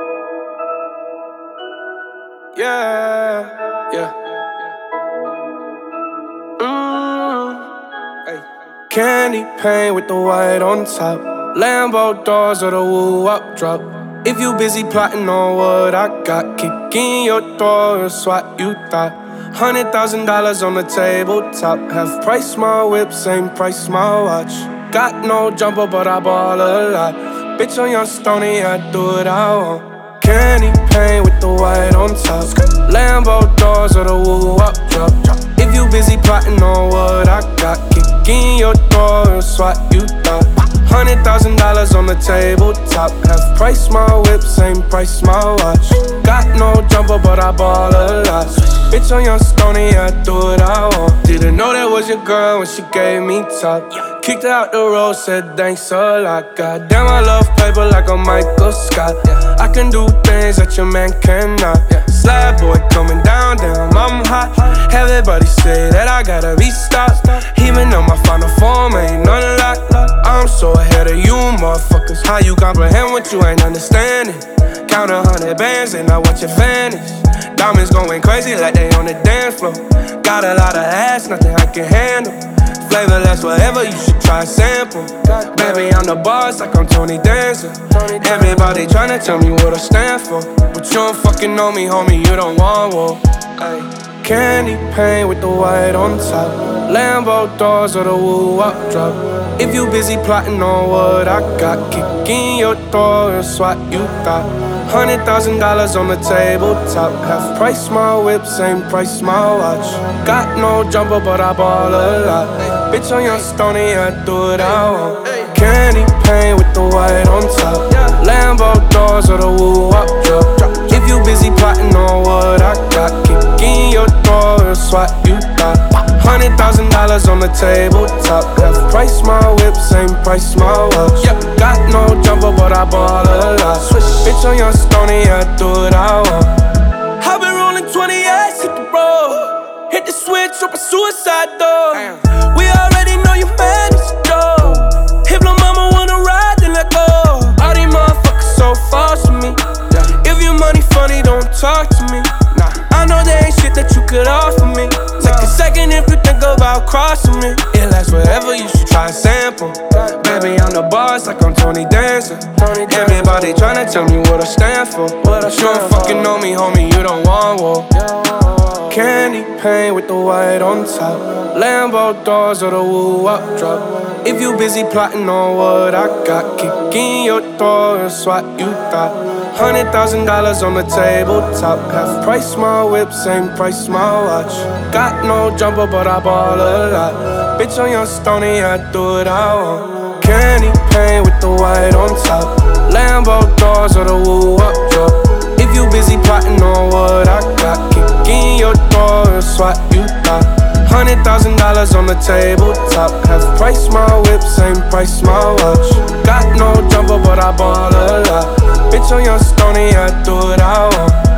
Yeah, yeah. Hey. Candy paint with the white on top. Lambo doors or the woo-up drop. If you busy plotting on what I got, kick in your door and swat you thought. $100,000 on the tabletop. Half price my whip, same price my watch. Got no jumper, but I ball a lot. Bitch on your stony, I do what I want. Candy paint with the white on top. Lambo doors or the woo-up drop. If you busy plotting on what I got, kick in your door and swat you thought. $100,000 on the tabletop. Half price my whip, same price my watch. Got no jumper, but I ball a lot. Bitch on your stony, I do what I want. Didn't know that was your girl when she gave me top. Kicked her out the road, said thanks a lot. Goddamn, I love paper like a Michael Scott. I can do things that your man cannot. Slab boy coming down, damn, I'm hot. Everybody say that I gotta be stopped. Even though my final form ain't none locked. I'm so ahead of you, motherfuckers. How you comprehend what you ain't understanding? Count 100 bands and I watch it vanish. Diamonds going crazy like they on the dance floor. Got a lot of ass, nothing I can handle. Flavorless, whatever, you should try a sample. Baby, I'm the boss like I'm Tony Dancer. Everybody tryna tell me what I stand for, but you don't fucking know me, homie, you don't want war. Candy paint with the white on top. Lambo doors or the woo-up drop. If you busy plotting on what I got, kick in your door and swat you thought. $100,000 on the tabletop. Half price my whip, same price my watch. Got no jumper, but I ball a lot. Bitch on your stony, I do what I want. Candy paint with the white on top. Lambo doors or the woo-up drop. If you busy plotting on what I got, kick in your door and swat you thought. $100,000 on the tabletop. Half price my whip, same price my watch. Got no jumper, but I ball a lot. Bitch on your stony, I do what I want. I've been rolling 28, hit the road. Hit the switch, up a suicide door. We already know you man is dope. If no mama wanna ride, then let go. All these motherfuckers so false to me. If your money funny, don't talk to me. I know there ain't shit that you could offer me. Take a second if you think about crossing me. It lasts forever, you should try a sample. Baby, I'm the boss like I'm Tony Dancer. Everybody tryna tell me what I stand for, but you don't fucking know me, homie, you don't want war. Candy paint with the white on top. Lambo doors or the woo-up drop. If you busy plotting on what I got, kick in your door and swat you thought. $100,000 on the tabletop. Half price my whip, same price my watch. Got no jumper, but I ball a lot. Bitch on your stony, I do what I want. Candy paint with the white on top. Lambo doors or the woo-up drop. If you busy plotting on what I got, kick in your door and swat you thought. $100,000 on the tabletop. Half price my whip, same price my watch. Got no jumper, but I ball a lot. Bitch on your stony, I do what I want.